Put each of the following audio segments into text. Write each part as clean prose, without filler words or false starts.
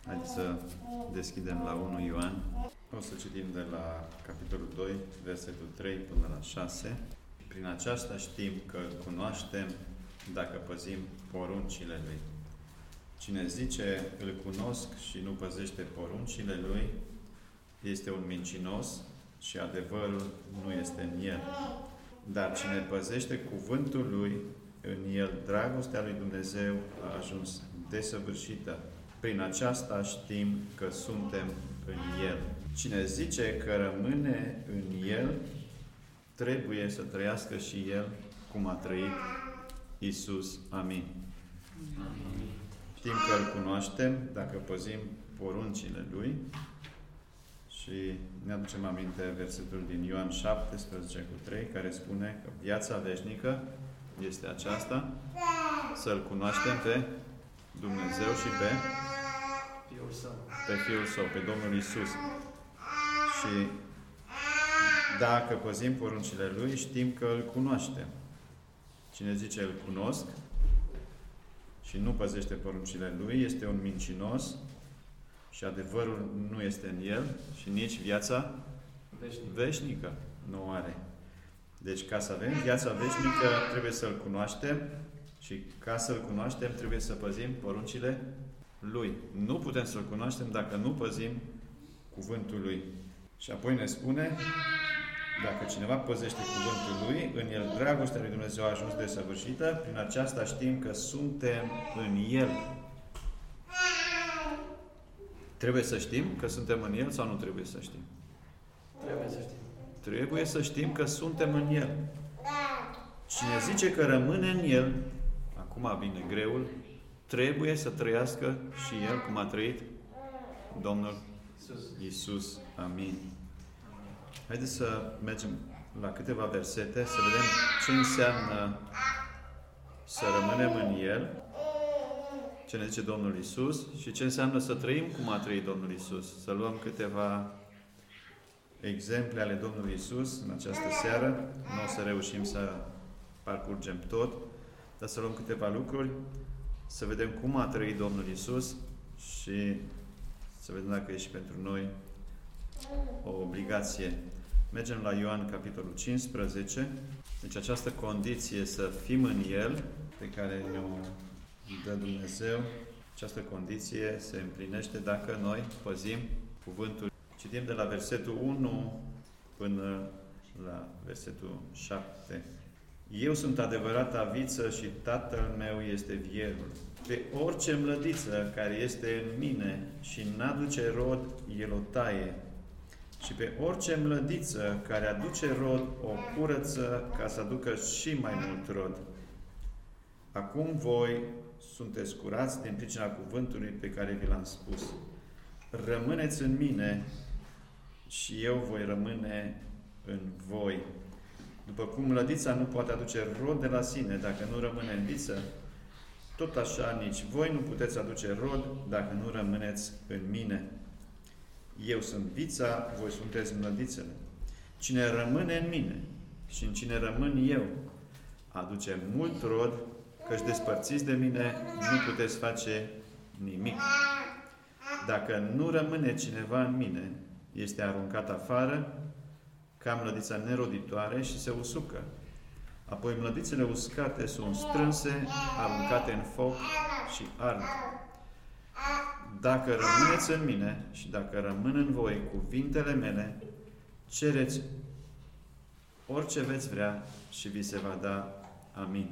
Haideți să deschidem la 1 Ioan. O să citim de la capitolul 2, versetul 3 până la 6. Prin aceasta știm că îl cunoaștem dacă păzim poruncile Lui. Cine zice, îl cunosc și nu păzește poruncile Lui, este un mincinos și adevărul nu este în el. Dar cine păzește cuvântul Lui, în el dragostea lui Dumnezeu a ajuns desăvârșită. Prin aceasta știm că suntem în El. Cine zice că rămâne în El, trebuie să trăiască și El cum a trăit Iisus. Amin. Amin. Știm că îl cunoaștem dacă păzim poruncile Lui. Și ne aducem aminte versetul din Ioan 17:3, care spune că viața veșnică este aceasta, să-L cunoaștem pe Dumnezeu și pe Fiul Său, pe Domnul Iisus. Și dacă păzim poruncile Lui, știm că îl cunoaștem. Cine zice îl cunosc și nu păzește poruncile Lui, este un mincinos și adevărul nu este în el și nici viața veșnică nu are. Deci ca să avem viața veșnică trebuie să-L cunoaștem și ca să-L cunoaștem trebuie să păzim poruncile Lui. Nu putem să-L cunoaștem dacă nu păzim cuvântul Lui. Și apoi ne spune, dacă cineva păzește cuvântul Lui, în el dragostea lui Dumnezeu a ajuns desăvârșită, prin aceasta știm că suntem în El. Trebuie să știm că suntem în El sau nu trebuie să știm? Trebuie să știm. Trebuie să știm că suntem în El. Cine zice că rămâne în El, acum vine greul, trebuie să trăiască și El cum a trăit Domnul Iisus. Amin. Haideți să mergem la câteva versete, să vedem ce înseamnă să rămânem în El, ce ne zice Domnul Iisus și ce înseamnă să trăim cum a trăit Domnul Iisus. Să luăm câteva exemple ale Domnului Iisus în această seară. Nu o să reușim să parcurgem tot, dar să luăm câteva lucruri, să vedem cum a trăit Domnul Iisus și să vedem dacă e și pentru noi o obligație. Mergem la Ioan, capitolul 15. Deci această condiție să fim în El, pe care ne-o dă Dumnezeu, această condiție se împlinește dacă noi păzim cuvântul. Citim de la versetul 1 până la versetul 7. Eu sunt adevărata viță și Tatăl meu este vierul. Pe orice mlădiță care este în mine și n-aduce rod, El o taie. Și pe orice mlădiță care aduce rod, o curăță ca să aducă și mai mult rod. Acum voi sunteți curați din pricina cuvântului pe care vi l-am spus. Rămâneți în mine și eu voi rămâne în voi. După cum mlădița nu poate aduce rod de la sine dacă nu rămâne în viță, tot așa nici voi nu puteți aduce rod dacă nu rămâneți în mine. Eu sunt vița, voi sunteți mlădițele. Cine rămâne în mine și în cine rămân eu, aduce mult rod, căci despărțiți de mine nu puteți face nimic. Dacă nu rămâne cineva în mine, este aruncat afară ca mlădița neroditoare și se usucă. Apoi mlădițele uscate sunt strânse, aruncate în foc și ard. Dacă rămâneți în mine și dacă rămân în voi cuvintele mele, cereți orice veți vrea și vi se va da. Amin.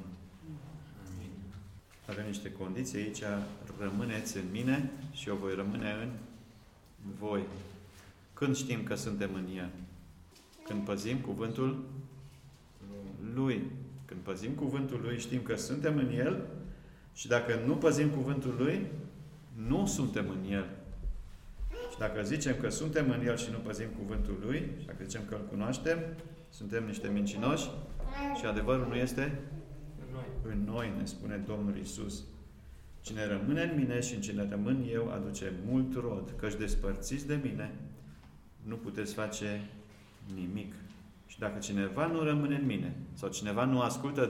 Avem niște condiții aici. Rămâneți în mine și eu voi rămâne în voi. Când știm că suntem în El? Când păzim cuvântul Lui. Când păzim cuvântul Lui, știm că suntem în El și dacă nu păzim cuvântul Lui, nu suntem în El. Și dacă zicem că suntem în El și nu păzim cuvântul Lui, și dacă zicem că îl cunoaștem, suntem niște mincinoși și adevărul nu este în noi, ne spune Domnul Iisus. Cine rămâne în mine și în cine rămân eu, aduce mult rod, căci despărțiți de mine, nu puteți face nimic. Și dacă cineva nu rămâne în mine, sau cineva nu ascultă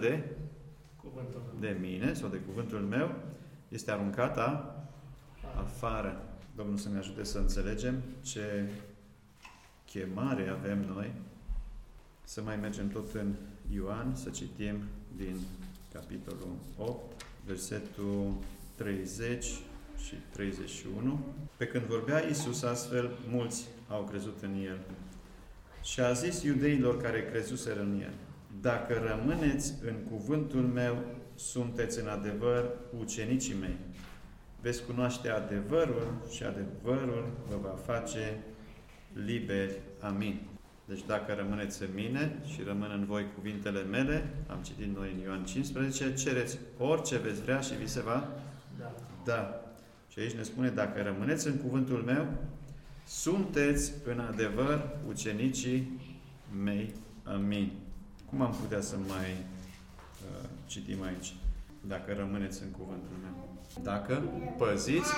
de mine, sau de cuvântul meu, este aruncat afară. Domnul să ne ajute să înțelegem ce chemare avem noi să mai mergem tot în Ioan, să citim din capitolul 8, versetul 30 și 31. Pe când vorbea Iisus astfel, mulți au crezut în El. Și a zis iudeilor care crezuseră în El: dacă rămâneți în cuvântul meu, sunteți în adevăr ucenicii mei. Veți cunoaște adevărul și adevărul vă va face liberi. Amin. Deci dacă rămâneți în mine și rămân în voi cuvintele mele, am citit noi în Ioan 15, cereți orice veți vrea și vi se va da. Și aici ne spune, dacă rămâneți în cuvântul meu, sunteți în adevăr ucenicii mei. Amin. Cum am putea să mai citim aici? Dacă rămâneți în cuvântul meu. Dacă păziți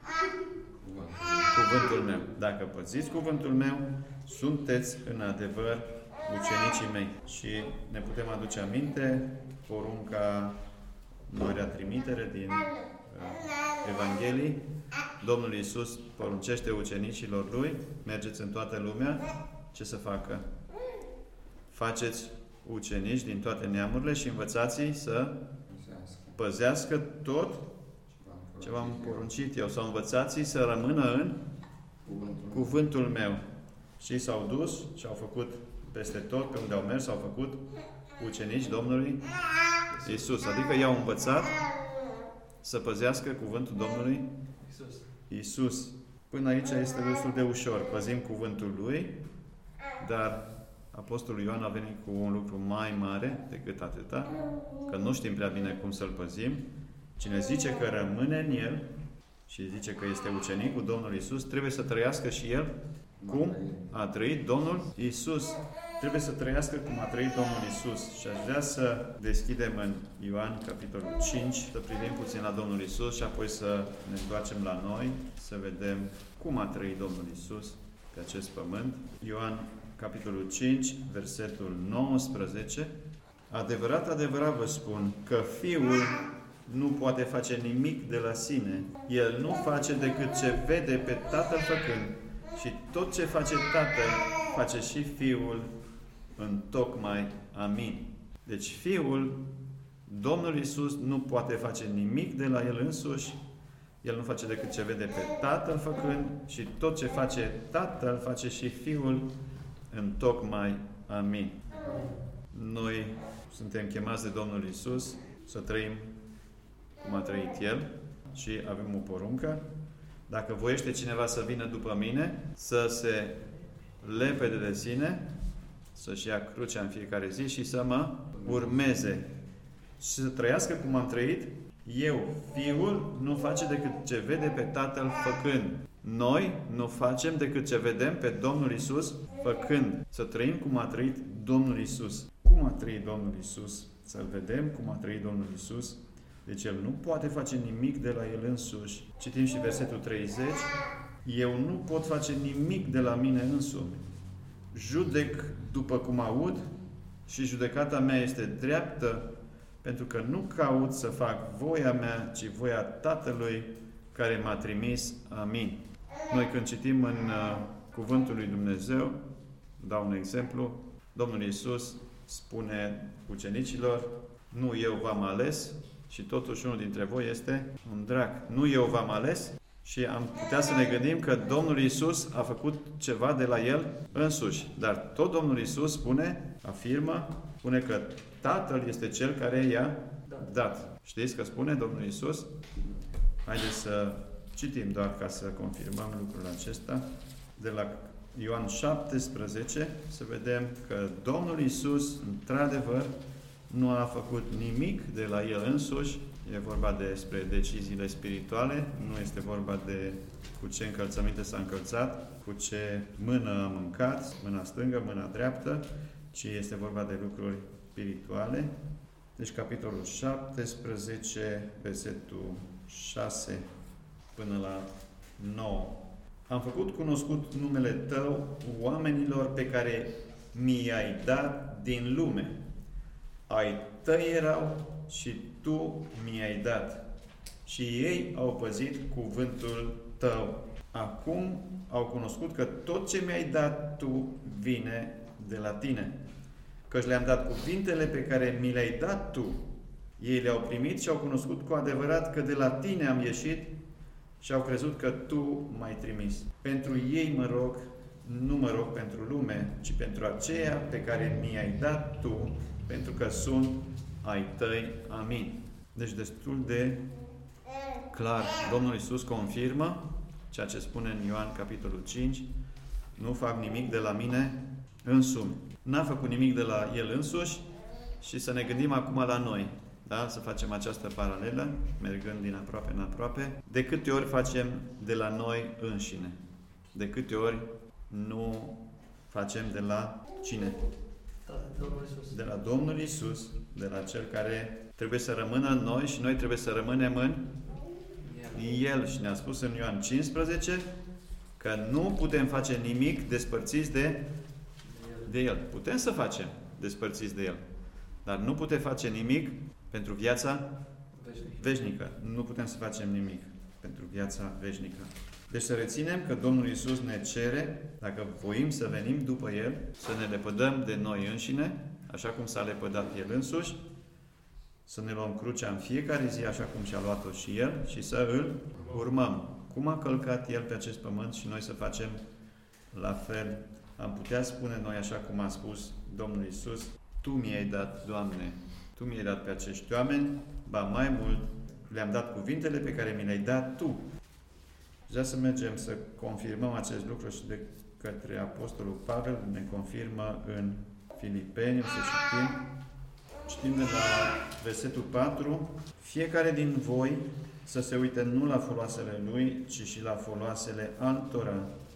cuvântul meu. Dacă păziți cuvântul meu, sunteți în adevăr ucenicii mei. Și ne putem aduce aminte porunca, marea trimitere din Evanghelii. Domnul Iisus poruncește ucenicilor Lui: mergeți în toată lumea, ce să facă? Faceți ucenici din toate neamurile și învățați-i să păzească tot ce v-am poruncit eu, sau învățați-i să rămână în cuvântul meu. Și s-au dus și au făcut peste tot, pe unde au mers, au făcut ucenici Domnului Iisus. Adică i-au învățat să păzească cuvântul Domnului Iisus. Până aici este destul de ușor. Păzim cuvântul Lui, dar Apostolul Ioan a venit cu un lucru mai mare decât atâta, că nu știm prea bine cum să-L păzim. Cine zice că rămâne în El și zice că este ucenicul Domnului Iisus, trebuie să trăiască și el cum a trăit Domnul Iisus. Trebuie să trăiască cum a trăit Domnul Iisus. Și aș vrea să deschidem în Ioan, capitolul 5, să privim puțin la Domnul Iisus și apoi să ne întoarcem la noi, să vedem cum a trăit Domnul Iisus pe acest pământ. Ioan, capitolul 5, versetul 19. Adevărat, adevărat vă spun că Fiul nu poate face nimic de la sine. El nu face decât ce vede pe Tatăl făcând. Și tot ce face Tatăl, face și Fiul întocmai. Amin. Deci Fiul, Domnul Iisus, nu poate face nimic de la El însuși. El nu face decât ce vede pe Tatăl făcând și tot ce face Tatăl, face și Fiul întocmai. Amin. Noi suntem chemați de Domnul Iisus să trăim cum a trăit El și avem o poruncă. Dacă voiește cineva să vină după mine, să se lepede de sine, să-și ia crucea în fiecare zi și să mă urmeze. Și să trăiască cum am trăit eu. Fiul nu face decât ce vede pe Tatăl făcând. Noi nu facem decât ce vedem pe Domnul Iisus făcând. Să trăim cum a trăit Domnul Iisus. Cum a trăit Domnul Iisus? Să-L vedem cum a trăit Domnul Iisus. Deci El nu poate face nimic de la El însuși. Citim și versetul 30. Eu nu pot face nimic de la mine însumi. Judec după cum aud și judecata mea este dreaptă, pentru că nu caut să fac voia mea, ci voia Tatălui care m-a trimis. Amin. Noi când citim în Cuvântul lui Dumnezeu, dau un exemplu, Domnul Iisus spune ucenicilor: nu eu v-am ales, și totuși unul dintre voi este un drac. Nu eu v-am ales? Și am putea să ne gândim că Domnul Iisus a făcut ceva de la El însuși. Dar tot Domnul Iisus spune că Tatăl este Cel care i-a dat. Știți că spune Domnul Iisus? Haideți să citim doar ca să confirmăm lucrul acesta. De la Ioan 17 să vedem că Domnul Iisus, într-adevăr, nu a făcut nimic de la El însuși. E vorba despre deciziile spirituale. Nu este vorba de cu ce încălțăminte s-a încălțat, cu ce mână a mâncat, mâna stângă, mâna dreaptă, ci este vorba de lucruri spirituale. Deci capitolul 17, versetul 6 până la 9. Am făcut cunoscut numele Tău oamenilor pe care mi-ai dat din lume. Ai Tăi erau și Tu mi-ai dat. Și ei au păzit cuvântul Tău. Acum au cunoscut că tot ce mi-ai dat tu vine de la tine. Căci le-am dat cuvintele pe care mi le-ai dat tu. Ei le-au primit și au cunoscut cu adevărat că de la tine am ieșit și au crezut că tu m-ai trimis. Pentru ei mă rog, nu mă rog pentru lume, ci pentru aceea pe care mi-ai dat tu, pentru că sunt ai tăi. Amin. Deci destul de clar, Domnul Iisus confirmă ceea ce spune în Ioan capitolul 5, nu fac nimic de la mine însumi. N-a făcut nimic de la El însuși și să ne gândim acum la noi. Da? Să facem această paralelă, mergând din aproape în aproape. De câte ori facem de la noi înșine? De câte ori nu facem de la cine? De la Domnul Iisus, de la Cel care trebuie să rămână în noi și noi trebuie să rămânem în El. Și ne-a spus în Ioan 15 că nu putem face nimic despărțiți de El. Putem să facem despărțiți de El, dar nu putem face nimic pentru viața veșnică. Nu putem să facem nimic pentru viața veșnică. Deci să reținem că Domnul Iisus ne cere, dacă voim să venim după El, să ne lepădăm de noi înșine, așa cum s-a lepădat El însuși, să ne luăm crucea în fiecare zi, așa cum și-a luat-o și El, și să Îl urmăm. Cum a călcat El pe acest pământ și noi să facem la fel. Am putea spune noi, așa cum a spus Domnul Iisus, Tu mi-ai dat, Doamne, Tu mi-ai dat pe acești oameni, ba mai mult, le-am dat cuvintele pe care mi le-ai dat Tu. Vreau să mergem să confirmăm acest lucru și de către Apostolul Pavel ne confirmă în Filipeni, o să citim. Citim de la versetul 4. Fiecare din voi să se uite nu la foloasele lui, ci și la foloasele altora.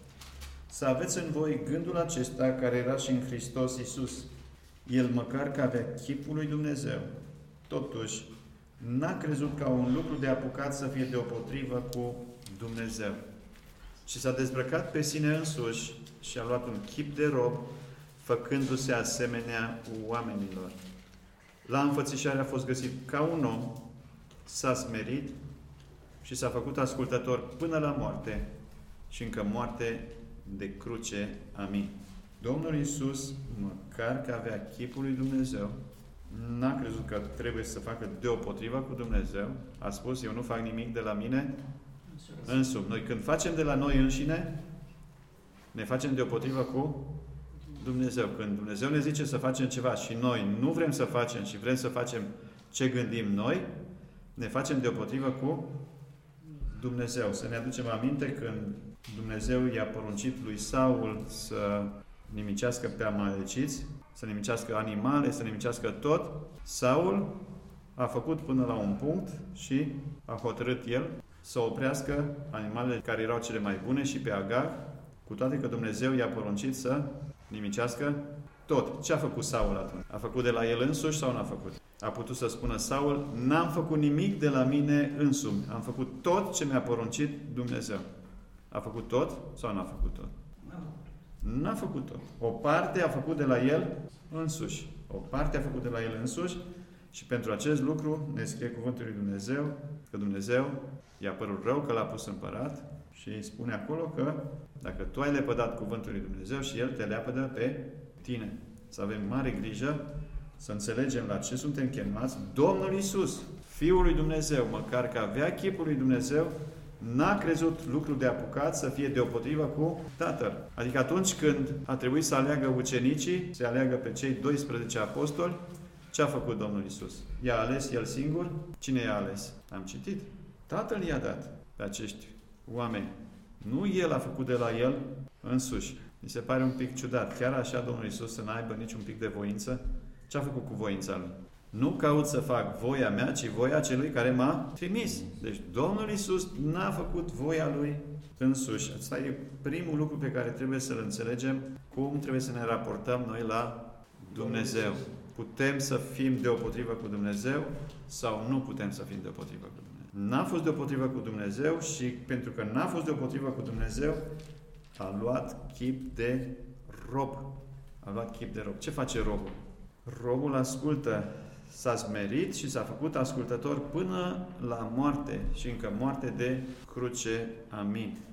Să aveți în voi gândul acesta care era și în Hristos Iisus. El, măcar că avea chipul lui Dumnezeu, totuși n-a crezut ca un lucru de apucat să fie deopotrivă cu Dumnezeu. Și s-a dezbrăcat pe sine însuși și a luat un chip de rob, făcându-se asemenea oamenilor. La înfățișare a fost găsit ca un om, s-a smerit și s-a făcut ascultător până la moarte și încă moarte de cruce. Amin. Domnul Iisus, măcar că avea chipul lui Dumnezeu, n-a crezut că trebuie să facă deopotriva cu Dumnezeu. A spus, eu nu fac nimic de la mine însumi. Noi când facem de la noi înșine, ne facem deopotriva cu Dumnezeu. Când Dumnezeu ne zice să facem ceva și noi nu vrem să facem și vrem să facem ce gândim noi, ne facem deopotriva cu Dumnezeu. Să ne aducem aminte când Dumnezeu i-a poruncit lui Saul să nimicească pe amaleciți, să nimicească animale, să nimicească tot. Saul a făcut până la un punct și a hotărât el să oprească animalele care erau cele mai bune și pe Agag, cu toate că Dumnezeu i-a poruncit să nimicească tot. Ce a făcut Saul atunci? A făcut de la el însuși sau n-a făcut? A putut să spună Saul, n-am făcut nimic de la mine însumi. Am făcut tot ce mi-a poruncit Dumnezeu. A făcut tot sau n-a făcut tot? N-a făcut tot. O parte a făcut de la el însuși. O parte a făcut de la el însuși și pentru acest lucru ne scrie cuvântul lui Dumnezeu că Dumnezeu i-a părut rău că l-a pus împărat și îi spune acolo că dacă tu ai lepădat cuvântul lui Dumnezeu și El te leapădă pe tine. Să avem mare grijă să înțelegem la ce suntem chemați. Domnul Iisus, Fiul lui Dumnezeu, măcar că avea chipul lui Dumnezeu, n-a crezut lucru de apucat să fie deopotrivă cu Tatăl. Adică atunci când a trebuit să aleagă ucenicii, să aleagă pe cei 12 apostoli, ce a făcut Domnul Iisus? I-a ales El singur? Cine i-a ales? Am citit. Tatăl i-a dat pe acești oameni. Nu El a făcut de la El însuși. Mi se pare un pic ciudat. Chiar așa Domnul Iisus să n-aibă niciun pic de voință? Ce a făcut cu voința Lui? Nu caut să fac voia mea, ci voia celui care m-a trimis. Deci Domnul Iisus n-a făcut voia Lui însuși. Asta e primul lucru pe care trebuie să-l înțelegem, cum trebuie să ne raportăm noi la Dumnezeu. Putem să fim deopotrivă cu Dumnezeu sau nu putem să fim deopotrivă cu Dumnezeu. N-a fost deopotrivă cu Dumnezeu și pentru că n-a fost deopotrivă cu Dumnezeu, a luat chip de rob. A luat chip de rob. Ce face robul? Robul ascultă. S-a smerit și s-a făcut ascultător până la moarte și încă moarte de cruce. Amin.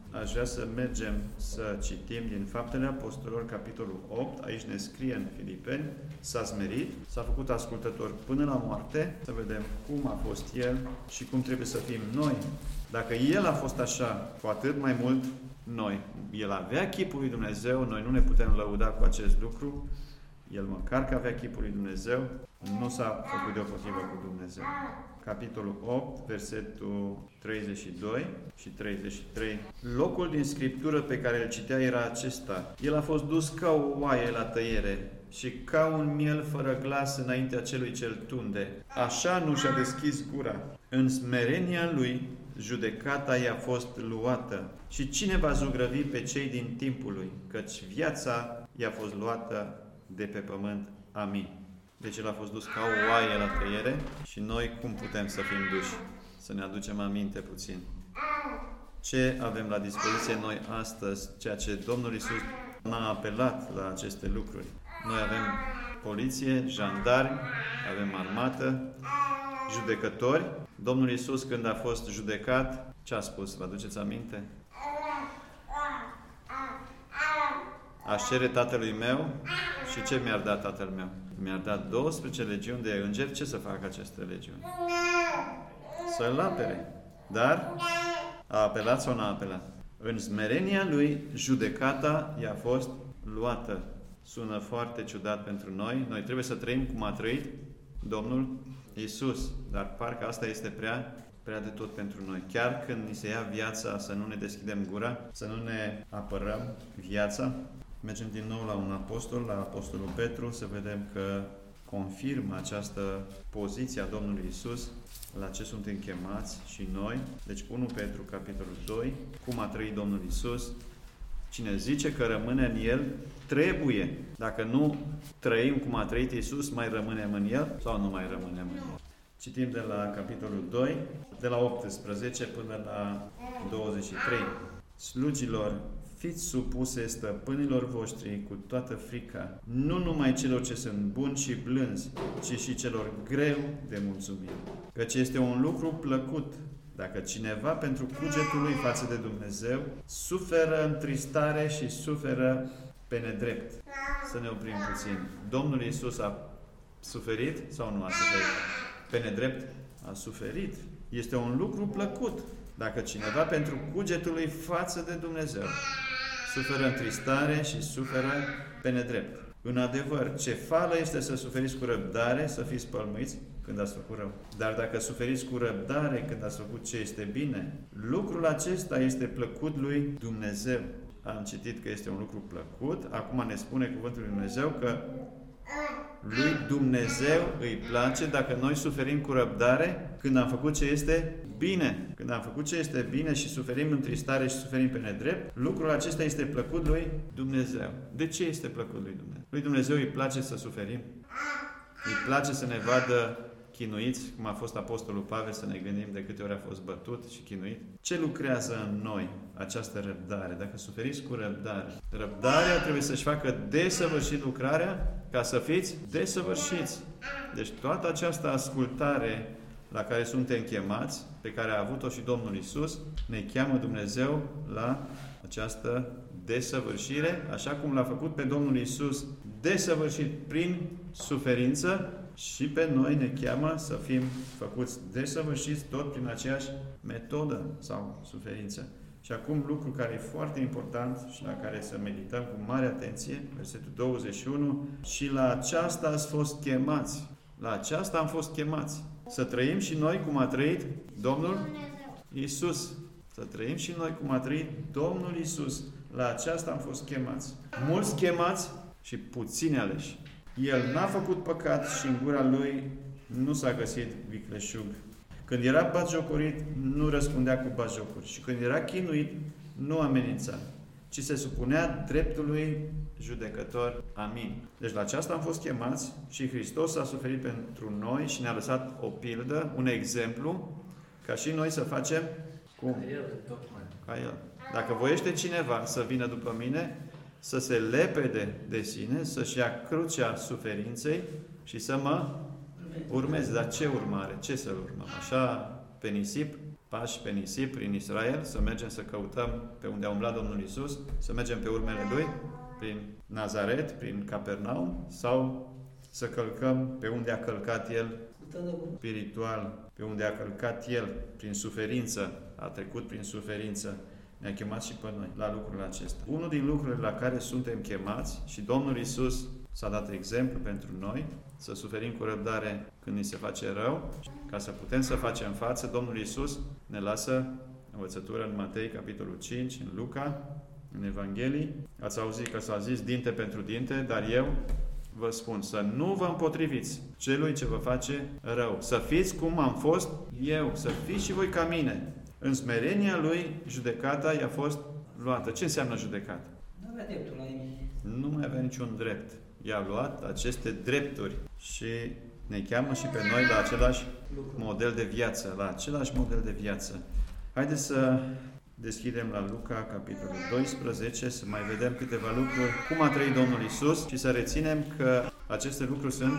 aș vrea să mergem să citim din Faptele Apostolilor, capitolul 8. Aici ne scrie în Filipeni, s-a smerit, s-a făcut ascultător până la moarte. Să vedem cum a fost El și cum trebuie să fim noi. Dacă El a fost așa, cu atât mai mult noi. El avea chipul lui Dumnezeu, noi nu ne putem lăuda cu acest lucru. El măcar că avea chipul lui Dumnezeu, nu s-a făcut deopotrivă cu Dumnezeu. Capitolul 8, versetul 32 și 33. Locul din Scriptură pe care îl citea era acesta. El a fost dus ca o oaie la tăiere și ca un miel fără glas înaintea celui ce-l tunde. Așa nu și-a deschis gura. În smerenia lui, judecata i-a fost luată. Și cine va zugrăvi pe cei din timpul lui? Căci viața i-a fost luată de pe pământ. Amin. Deci El a fost dus ca o oaie la tăiere și noi cum putem să fim duși? Să ne aducem aminte puțin. Ce avem la dispoziție noi astăzi, ceea ce Domnul Iisus n-a apelat la aceste lucruri. Noi avem poliție, jandarmi, avem armată, judecători. Domnul Iisus, când a fost judecat, ce a spus? Vă aduceți aminte? Aș cere Tatălui meu și ce mi-ar da Tatăl meu? Mi-ar da 12 legiuni de îngeri. Ce să facă aceste legiuni? Să-L apere. Dar a apelat sau n-a apelat? În smerenia Lui, judecata i-a fost luată. Sună foarte ciudat pentru noi. Noi trebuie să trăim cum a trăit Domnul Iisus. Dar parcă asta este prea de tot pentru noi. Chiar când ni se ia viața, să nu ne deschidem gura, să nu ne apărăm viața. Mergem din nou la un apostol, la apostolul Petru, să vedem că confirmă această poziție a Domnului Iisus, la ce suntem chemați și noi. Deci 1 Petru, capitolul 2, cum a trăit Domnul Iisus. Cine zice că rămâne în El, trebuie. Dacă nu trăim cum a trăit Iisus, mai rămânem în El sau nu mai rămânem în El? Citim de la capitolul 2, de la 18 până la 23. Slugilor, fiți supuse stăpânilor voștri cu toată frica, nu numai celor ce sunt buni și blânzi, ci și celor greu de mulțumit. Căci este un lucru plăcut dacă cineva pentru cugetul lui față de Dumnezeu suferă întristare și suferă pe nedrept. Să ne oprim puțin. Domnul Iisus a suferit sau nu a suferit? Pe nedrept a suferit. Este un lucru plăcut dacă cineva pentru cugetul lui față de Dumnezeu suferă întristare și suferă pe nedrept. În adevăr, ce fală este să suferiți cu răbdare, să fiți pălmuiți când ați făcut rău. Dar dacă suferiți cu răbdare când ați făcut ce este bine, lucrul acesta este plăcut lui Dumnezeu. Am citit că este un lucru plăcut, acum ne spune cuvântul lui Dumnezeu că lui Dumnezeu îi place dacă noi suferim cu răbdare când am făcut ce este bine. Când am făcut ce este bine și suferim întristare și suferim pe nedrept, lucrul acesta este plăcut lui Dumnezeu. De ce este plăcut lui Dumnezeu? Lui Dumnezeu îi place să suferim. Îi place să ne vadă chinuiți, cum a fost Apostolul Pavel, să ne gândim de câte ori a fost bătut și chinuit. Ce lucrează în noi această răbdare? Dacă suferiți cu răbdare, răbdarea trebuie să-și facă desăvârșit lucrarea ca să fiți desăvârșiți. Deci toată această ascultare la care suntem chemați, pe care a avut-o și Domnul Iisus, ne cheamă Dumnezeu la această desăvârșire, așa cum l-a făcut pe Domnul Iisus desăvârșit prin suferință, și pe noi ne cheamă să fim făcuți desăvârșiți tot prin aceeași metodă sau suferință. Și acum lucru care e foarte important și la care să medităm cu mare atenție, versetul 21, și la aceasta ați fost chemați. La aceasta am fost chemați. Să trăim și noi cum a trăit Domnul Iisus. Să trăim și noi cum a trăit Domnul Iisus. La aceasta am fost chemați. Mulți chemați și puțini aleși. El n-a făcut păcat și în gura lui nu s-a găsit vicleșug. Când era batjocorit, nu răspundea cu batjocuri. Și când era chinuit, nu amenința, ci se supunea dreptului judecător. Amin. Deci la aceasta am fost chemați și Hristos a suferit pentru noi și ne-a lăsat o pildă, un exemplu, ca și noi să facem cum? Ca El. Dacă voiește cineva să vină după mine, să se lepede de sine, să-și ia crucea suferinței și să mă urmeze. Dar ce urmare? Ce să-L urmăm? Așa, pe nisip? pași pe nisip prin Israel, să mergem să căutăm pe unde a umblat Domnul Iisus, să mergem pe urmele Lui, prin Nazaret, prin Capernaum, sau să călcăm pe unde a călcat El spiritual, pe unde a călcat El prin suferință, a trecut prin suferință. Ne-a chemat și pe noi la lucrul acesta. Unul din lucrurile la care suntem chemați, și Domnul Iisus s-a dat exemplu pentru noi, să suferim cu răbdare când ni se face rău, ca să putem să facem față. Domnul Iisus ne lasă învățătură în Matei, capitolul 5, în Luca, în Evanghelii. Ați auzit că s-a zis dinte pentru dinte, dar eu vă spun să nu vă împotriviți celui ce vă face rău. Să fiți cum am fost eu, să fiți și voi ca mine. În smerenia Lui, judecata i-a fost luată. Ce înseamnă judecată? Nu avea dreptul la nimic. Nu mai avea niciun drept. I-a luat aceste drepturi și ne cheamă și pe noi la același model de viață. La același model de viață. Haideți să deschidem la Luca, capitolul 12, să mai vedem câteva lucruri, cum a trăit Domnul Iisus și să reținem că aceste lucruri sunt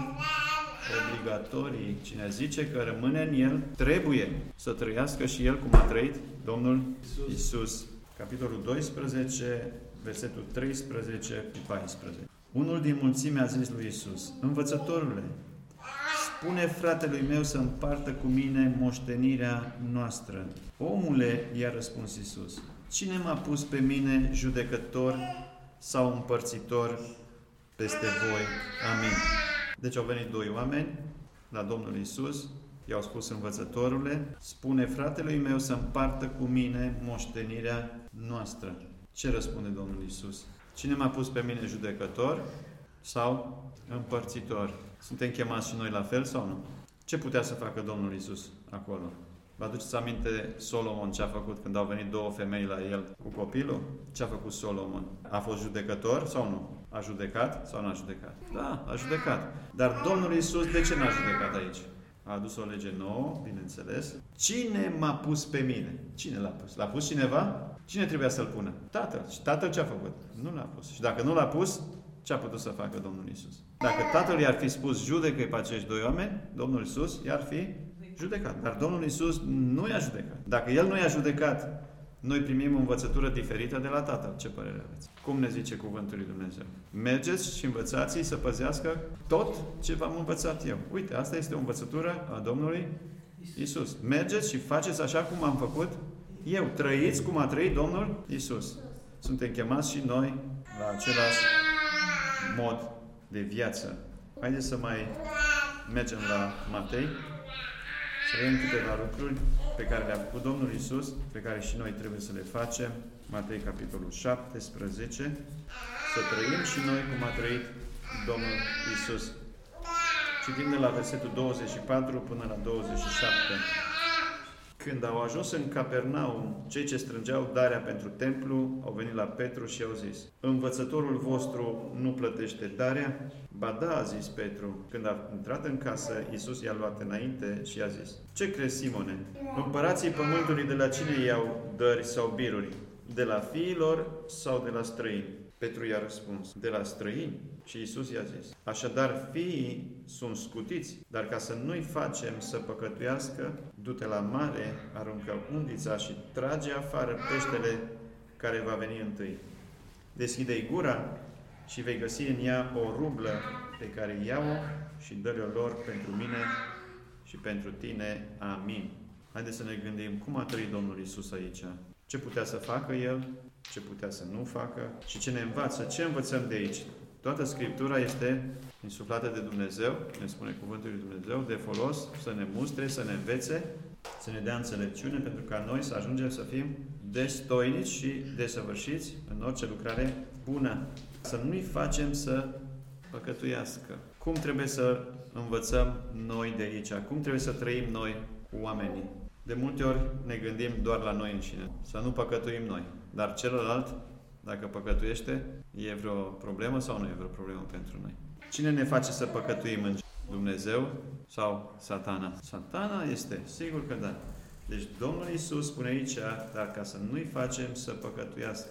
obligatorii. Cine zice că rămâne în El, trebuie să trăiască și El cum a trăit Domnul Iisus. Capitolul 12, versetul 13 și 14. Unul din mulțime a zis lui Iisus: Învățătorule, spune fratelui meu să împartă cu mine moștenirea noastră. Omule, i-a răspuns Iisus, cine m-a pus pe mine judecător sau împărțitor peste voi? Amin. Deci au venit doi oameni la Domnul Iisus, i-au spus: Învățătorule, spune fratelui meu să împartă cu mine moștenirea noastră. Ce răspunde Domnul Iisus? Cine m-a pus pe mine judecător sau împărțitor? Suntem chemați și noi la fel sau nu? Ce putea să facă Domnul Iisus acolo? Vă aduceți aminte Solomon ce a făcut când au venit două femei la el cu copilul? Ce a făcut Solomon? A fost judecător sau nu? A judecat sau nu a judecat? Da, a judecat. Dar Domnul Iisus de ce n-a judecat aici? A adus o lege nouă, bineînțeles. Cine m-a pus pe mine? Cine l-a pus? L-a pus cineva? Cine trebuia să-l pună? Tatăl. Și Tatăl ce a făcut? Nu l-a pus. Și dacă nu l-a pus, ce a putut să facă Domnul Iisus? Dacă Tatăl i-ar fi spus judecă-i pe acești doi oameni, Domnul Iisus i-ar fi judecat. Dar Domnul Iisus nu i-a judecat. Dacă El nu i-a judecat, noi primim o învățătură diferită de la Tatăl. Ce părere aveți? Cum ne zice cuvântul lui Dumnezeu? Mergeți și învățați-i să păzească tot ce v-am învățat eu. Uite, asta este o învățătură a Domnului Iisus. Mergeți și faceți așa cum am făcut eu. Trăiți cum a trăit Domnul Iisus. Suntem chemați și noi la același mod de viață. Haideți să mai mergem la Matei, să vedem câteva lucruri pe care le-a făcut Domnul Iisus, pe care și noi trebuie să le facem. Matei, capitolul 17, să trăim și noi cum a trăit Domnul Iisus. Citim de la versetul 24 până la 27. Când au ajuns în Capernaum, cei ce strângeau darea pentru templu au venit la Petru și i-au zis: Învățătorul vostru nu plătește darea? Ba da, a zis Petru. Când a intrat în casă, Iisus i-a luat înainte și i-a zis: Ce crezi, Simone? Împărații pământului de la cine iau dări sau biruri? De la fiilor sau de la străini? Petru i-a răspuns: De la străini. Și Iisus i-a zis: Așadar, fiii sunt scutiți, dar ca să nu-i facem să păcătuiască, du-te la mare, aruncă undița și trage afară peștele care va veni întâi. Deschide-i gura și vei găsi în ea o rublă pe care iau-o și dă-le-o lor pentru mine și pentru tine. Amin. Haideți să ne gândim cum a trăit Domnul Iisus aici. Ce putea să facă El, ce putea să nu facă și ce ne învață, ce învățăm de aici. Toată Scriptura este insuflată de Dumnezeu, ne spune cuvântul lui Dumnezeu, de folos să ne mustre, să ne învețe, să ne dea înțelepciune, pentru ca noi să ajungem să fim destoinici și desăvârșiți în orice lucrare bună. Să nu-i facem să păcătuiască. Cum trebuie să învățăm noi de aici? Cum trebuie să trăim noi cu oamenii? De multe ori ne gândim doar la noi înșine, să nu păcătuim noi. Dar celălalt, dacă păcătuiește, e vreo problemă sau nu e vreo problemă pentru noi? Cine ne face să păcătuim în Dumnezeu sau Satana? Satana este, sigur că da. Deci Domnul Iisus spune aici, dar ca să nu-i facem să păcătuiască,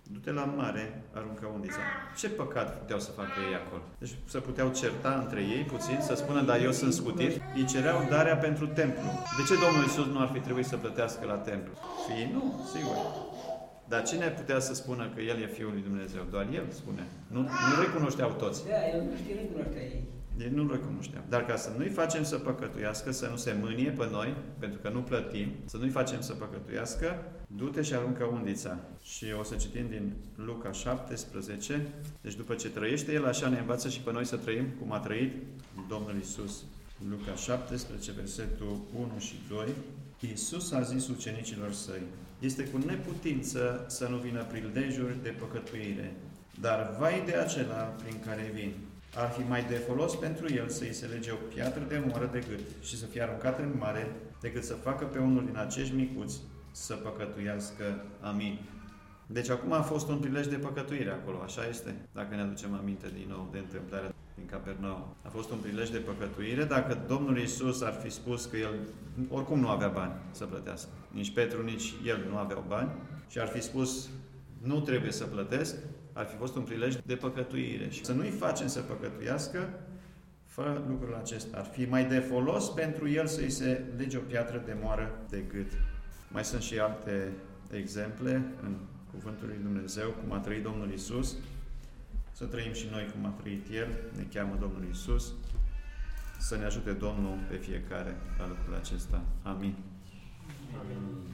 du-te la mare, aruncă undița. Ce păcat puteau să facă ei acolo? Deci să puteau certa între ei puțin, să spună, dar eu sunt scutit. Îi cereau darea pentru templu. De ce Domnul Iisus nu ar fi trebuit să plătească la templu? Fiii? Nu, sigur. Dar cine putea să spună că El e Fiul lui Dumnezeu? Doar El spune. Nu recunoșteau toți. Da, El nu știe, recunoștea ei. Ei nu-L recunoșteau. Dar ca să nu-i facem să păcătuiască, să nu se mânie pe noi, pentru că nu plătim, să nu-i facem să păcătuiască, du-te și aruncă undița. Și o să citim din Luca 17. Deci după ce trăiește El, așa ne învață și pe noi să trăim cum a trăit Domnul Iisus. Luca 17, versetul 1 și 2. Iisus a zis ucenicilor săi: este cu neputință să nu vină prilejuri de păcătuire, dar vai de acela prin care vin. Ar fi mai de folos pentru el să-i se lege o piatră de moară de gât și să fie aruncat în mare, decât să facă pe unul din acești micuți să păcătuiască. Amin. Deci acum a fost un prilej de păcătuire acolo, așa este? Dacă ne aducem aminte din nou de întâmplarea din Capernaum. A fost un prilej de păcătuire dacă Domnul Iisus ar fi spus că El oricum nu avea bani să plătească. Nici Petru, nici el nu aveau bani și ar fi spus nu trebuie să plătesc, ar fi fost un prilej de păcătuire. Și să nu-i facem să păcătuiască, fără lucrul acesta. Ar fi mai de folos pentru el să-i se lege o piatră de moară de gât. Mai sunt și alte exemple în Cuvântul lui Dumnezeu, cum a trăit Domnul Iisus. Să trăim și noi cum a trăit El, ne cheamă Domnul Iisus. Să ne ajute Domnul pe fiecare la lucrul acesta. Amin. Amin.